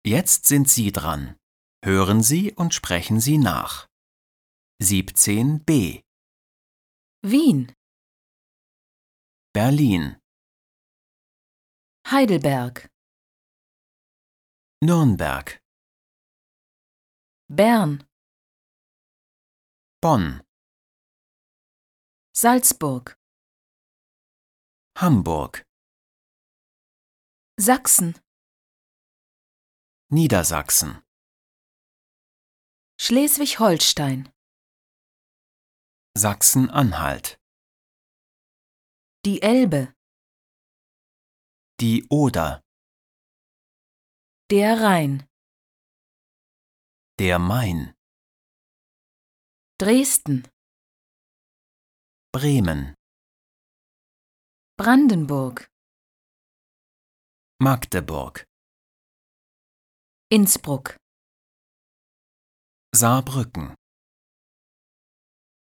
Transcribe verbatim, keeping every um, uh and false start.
Jetzt sind Sie dran. Hören Sie und sprechen Sie nach. siebzehn b. Wien, Berlin, Heidelberg, Nürnberg, Bern, Bonn, Salzburg, Hamburg, Sachsen, Niedersachsen, Schleswig-Holstein, Sachsen-Anhalt, die Elbe, die Oder, der Rhein, der Main, Dresden, Bremen, Brandenburg, Magdeburg, Innsbruck. Saarbrücken.